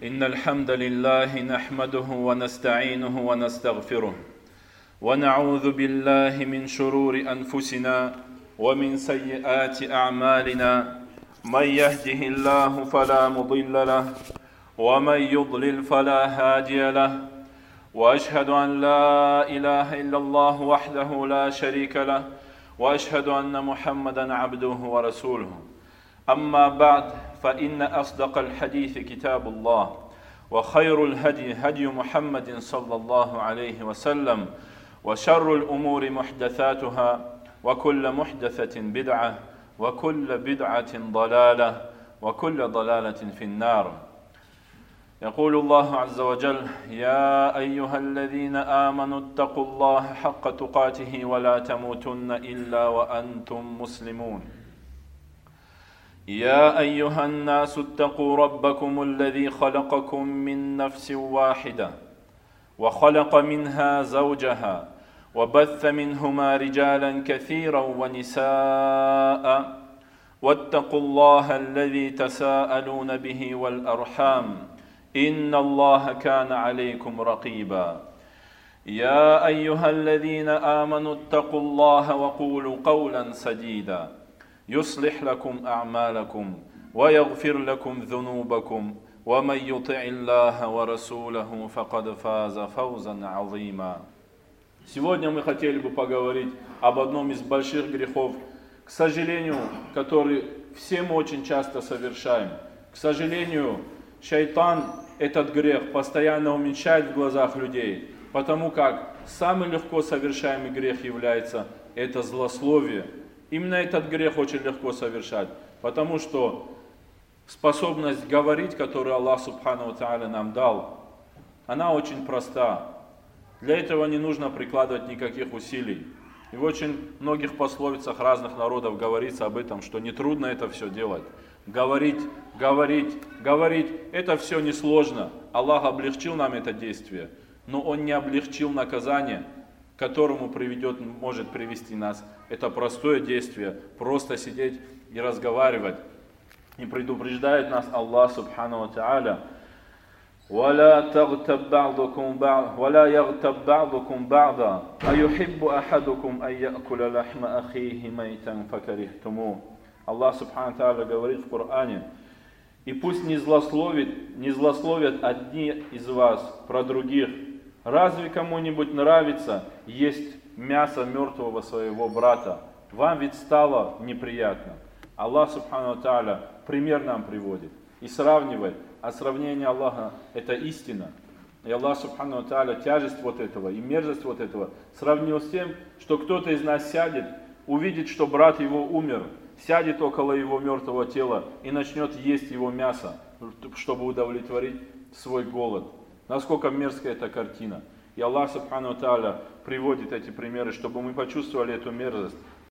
إن الحمد لله نحمده ونستعينه ونستغفره ونعوذ بالله من شرور أنفسنا ومن سيئات أعمالنا من يهده الله فلا مضل له ومن يضلل فلا هادي له وأشهد أن لا إله إلا الله وحده لا شريك له وأشهد أن محمدا عبده ورسوله أما بعد فإن أصدق الحديث كتاب الله وخير الهدي هدي محمد صلى الله عليه وسلم وشر الأمور محدثاتها وكل محدثة بدعة وكل بدعة ضلالة وكل ضلالة في النار. يقول الله عز وجل: يا أيها الذين آمنوا اتقوا الله حق تقاته ولا تموتن إلا وأنتم مسلمون. يا أيها الناس اتقوا ربكم الذي خلقكم من نفس واحدة وخلق منها زوجها وبث منهما رجالا كثيرا ونساء واتقوا الله الذي تساءلون به والأرحام إن الله كان عليكم رقيبا. يا أيها الذين آمنوا اتقوا الله وقولوا قولا سديدا يصلح لكم أعمالكم ويغفر لكم ذنوبكم ومن يطع الله ورسوله فقد فاز فوزا عظيما. Сегодня мы хотели бы поговорить об одном из больших грехов, к сожалению, который все мы очень часто совершаем. К сожалению, шайтан этот грех постоянно уменьшает в глазах людей, потому как самый легко совершаемый грех является это злословие. Именно этот грех очень легко совершать, потому что способность говорить, которую Аллах Субхану ва Тааля нам дал, она очень проста. Для этого не нужно прикладывать никаких усилий. И в очень многих пословицах разных народов говорится об этом, что нетрудно это все делать. Говорить, это все несложно. Аллах облегчил нам это действие, но Он не облегчил наказание, к которому может привести нас. Это простое действие, просто сидеть и разговаривать. И предупреждает нас Аллах Субхану ва Тааля: ولا يغتب بعضكم بعضا أيحب أحدكم أن يأكل لحم أخيه ميتا فكرهتموه. Аллах Субхану ва Тааля говорит в Коране: и пусть не злословят одни из вас про других. Разве кому-нибудь нравится есть мясо мертвого своего брата? Вам ведь стало неприятно. Аллах Субхану ва Тааля пример нам приводит и сравнивает. А сравнение Аллаха — это истина. И Аллах Субхану ва Тааля тяжесть вот этого и мерзость вот этого сравнил с тем, что кто-то из нас сядет, увидит, что брат его умер, сядет около его мертвого тела и начнет есть его мясо, чтобы удовлетворить свой голод. Насколько мерзкая эта картина. И Аллах Субхану ва Тааля приводит эти примеры, чтобы мы почувствовали эту мерзость.